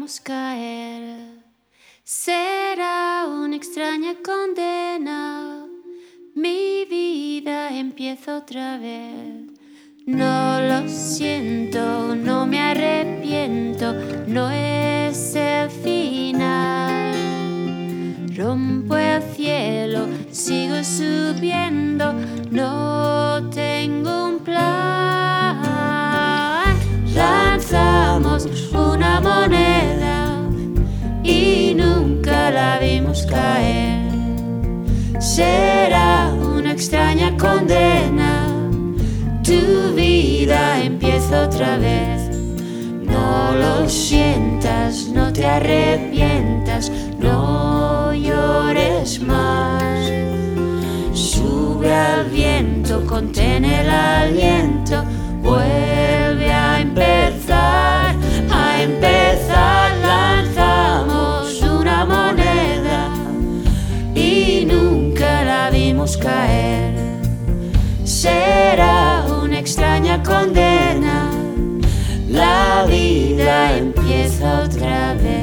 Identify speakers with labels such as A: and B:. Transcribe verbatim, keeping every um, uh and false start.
A: vimos caer. Será una extraña condena, mi vida empieza otra vez. No lo siento, no me arrepiento, no es el final. Rompo el cielo, sigo subiendo, no tengo un plan. Lanzamos una moneda y nunca la vimos caer. Será una extraña condena, tu vida empieza otra vez. No lo sientas, no te arrepientas, no llores más. Sube al viento, contén el aliento, vuelve a empezar, a empezar. Lanzamos una moneda y nunca la vimos caer. Será una extraña condena, la vida empieza otra vez.